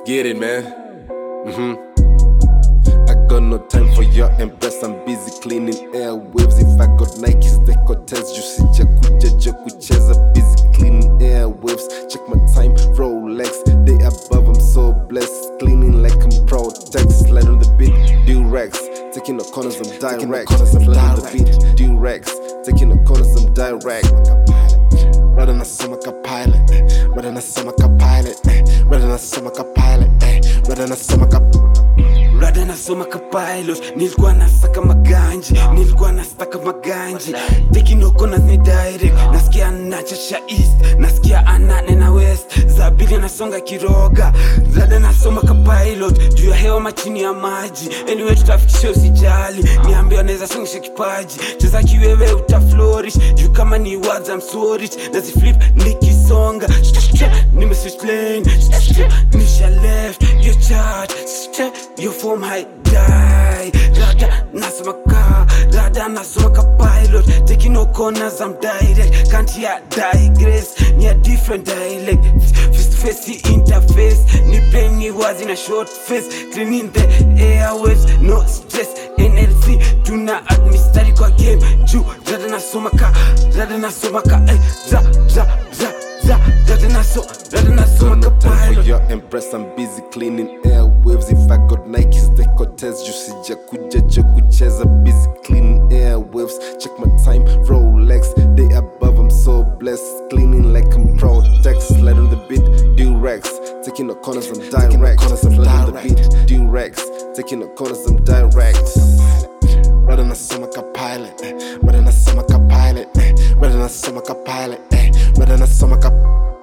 Get it, man. I got no time for your embrace. I'm busy cleaning airwaves. If I got Nikes, they could test you. Sija kuja kucheza. Busy cleaning airwaves. Check my time, Rolex. They above, I'm so blessed. Cleaning like I'm Protex. Slide on the beat, D-Rex. Taking the corners, I'm direct. Slide on the beat, D-Rex. Taking the corners, I'm direct. Rather than a summer pilot. Rather than a summer pilot. Rather than a summer pilot. Rather than a summer Rada nasoma ka pilot, nilikuwa nasaka maganji, nilikuwa nasaka maganji. Taking corners ni direct, nasikia nachasha east, nasikia anane na west. Zabili nasonga kiroga, rada nasoma ka pilot, juu ya hewa machini ya maji. Anyway tutafikisha usijali, niambia naweza songesha kipaji. Cheza kiwewe utaflourish, juu kama ni words I'm so rich. Naziflip nikisonga, nimeswitch lane, nisha left, your chart, your form high die. Rada nasoma ka pilot, taking no corners I'm direct. Can't hear digress, near different dialect. Face to face interface, ni plain ni words in a short face. Cleaning the airwaves, no stress. NLC tuna administer kwa game juu. Rada nasoma ka Rada nasoma ka pilot. for your empress. I'm busy cleaning airwaves. If I got Nikes, they could test you. Sija kuja kucheza. Busy cleaning airwaves. Check my time, Rolex. They above, I'm so blessed. Cleaning like I'm Protex. Slide on the beat, D-Rex. Taking the corners, I'm direct. Slide on the beat, D-Rex. Taking the corners, I'm direct. Rather than a summer pilot. Rather than a summer pilot. Rather than a summer pilot. Rather than a summer